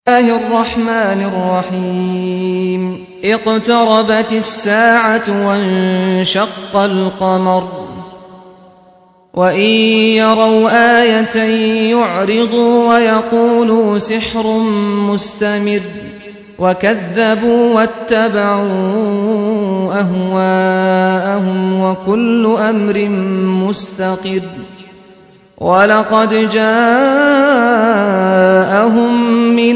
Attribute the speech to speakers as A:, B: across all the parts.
A: الله الرحمن الرحيم اقتربت الساعة وانشق القمر وإن يروا آية يعرضوا ويقولوا سحر مستمر وكذبوا واتبعوا أهواءهم وكل أمر مستقر ولقد جاءهم من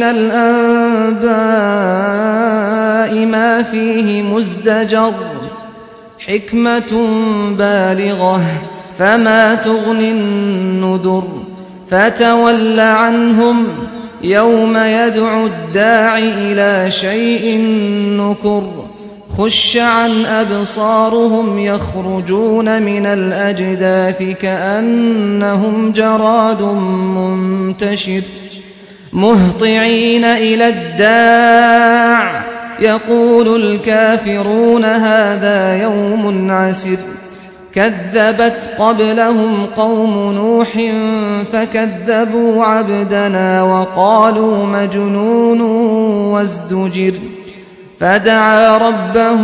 A: الأنباء ما فيه مزدجر حكمة بالغة فما تغني النذر فتول عنهم يوم يدعو الداع إلى شيء نكر خش عن أبصارهم يخرجون من الأجداث كأنهم جراد منتشر مهطعين إلى الداع يقول الكافرون هذا يوم عسر كذبت قبلهم قوم نوح فكذبوا عبدنا وقالوا مجنون وازدجر فدعا ربه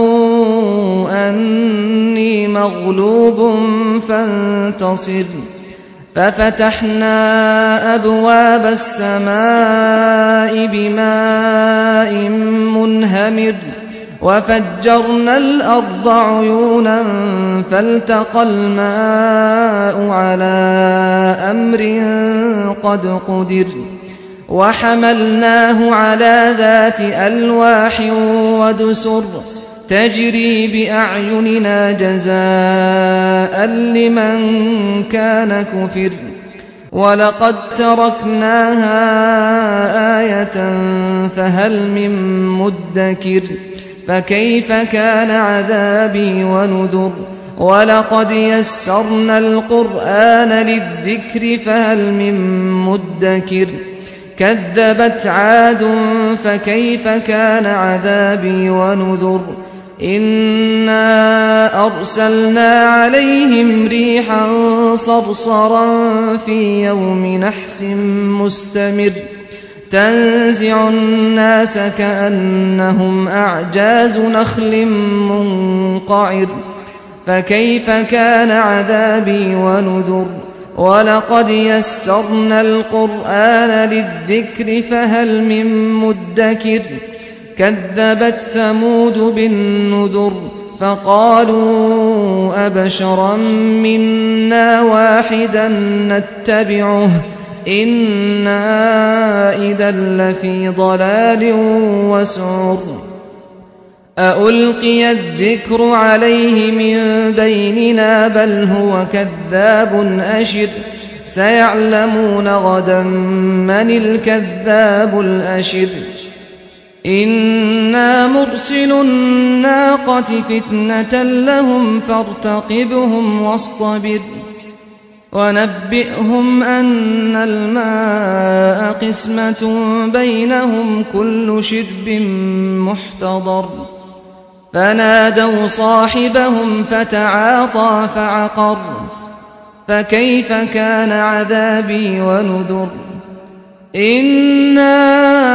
A: أني مغلوب فانتصر ففتحنا أبواب السماء بماء منهمر وفجرنا الأرض عيونا فالتقى الماء على أمر قد قدر وحملناه على ذات ألواح ودسر تجري بأعيننا جزاء لمن كان كفر ولقد تركناها آية فهل من مدكر فكيف كان عذابي ونذر ولقد يسرنا القرآن للذكر فهل من مدكر كذبت عاد فكيف كان عذابي ونذر إنا أرسلنا عليهم ريحا صرصرا في يوم نحس مستمر تنزع الناس كأنهم أعجاز نخل منقعر فكيف كان عذابي ونذر ولقد يسرنا القرآن للذكر فهل من مدكر كذبت ثمود بالنذر فقالوا أبشرا منا واحدا نتبعه إنا إذا لفي ضلال وسعر أألقي الذكر عليه من بيننا بل هو كذاب أشر سيعلمون غدا من الكذاب الأشر إنا مرسل الناقة فتنة لهم فارتقبهم واصطبر ونبئهم أن الماء قسمة بينهم كل شرب محتضر فنادوا صاحبهم فتعاطى فعقر فكيف كان عذابي ونذر إنا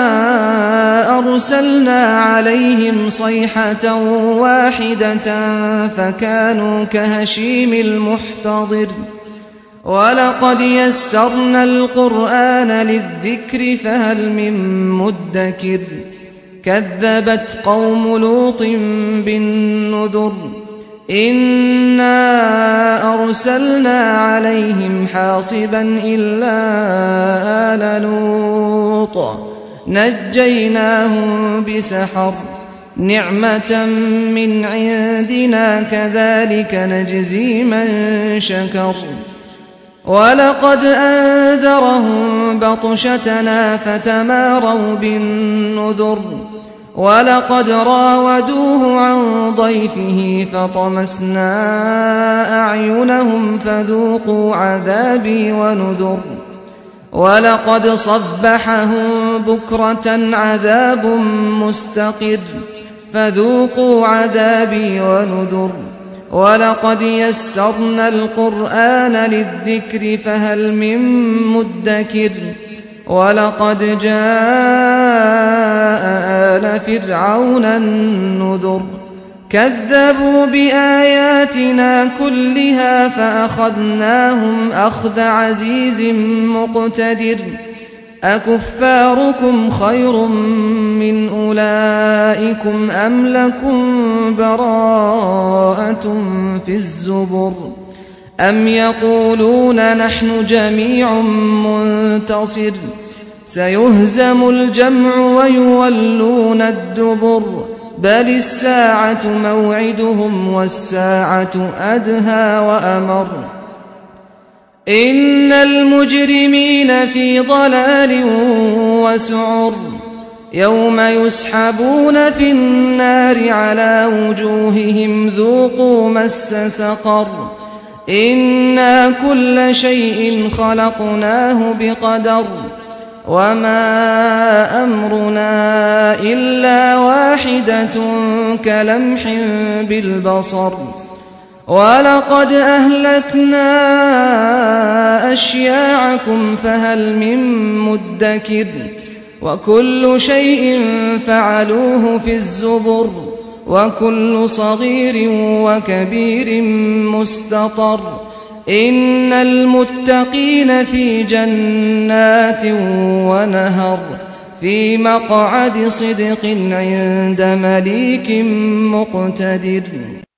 A: أرسلنا عليهم صيحة واحدة فكانوا كهشيم المحتضر ولقد يسرنا القرآن للذكر فهل من مدكر كذبت قوم لوط بالنذر إنا أرسلنا عليهم حاصبا إلا آل لوط نجيناهم بسحر نعمة من عندنا كذلك نجزي من شكر ولقد أنذرهم بطشتنا فتماروا بالنذر ولقد راودوه عن ضيفه فطمسنا أعينهم فذوقوا عذابي ونذر ولقد صبحهم بكرة عذاب مستقر فذوقوا عذابي ونذر ولقد يسرنا القرآن للذكر فهل من مدكر ولقد جاء آل فرعون النذر كذبوا بآياتنا كلها فأخذناهم أخذ عزيز مقتدر أكفاركم خير من أولئكم أم لكم براءة في الزبر أم يقولون نحن جميع منتصر سيهزم الجمع ويولون الدبر بل الساعة موعدهم والساعة أدهى وأمر إن المجرمين في ضلال وسعر يوم يسحبون في النار على وجوههم ذوقوا مس سقر إنا كل شيء خلقناه بقدر وما أمرنا إلا واحدة كلمح بالبصر ولقد أهلكنا أشياعكم فهل من مدكر وكل شيء فعلوه في الزبر وكل صغير وكبير مستطر إن المتقين في جنات ونهر في مقعد صدق عند مليك مقتدر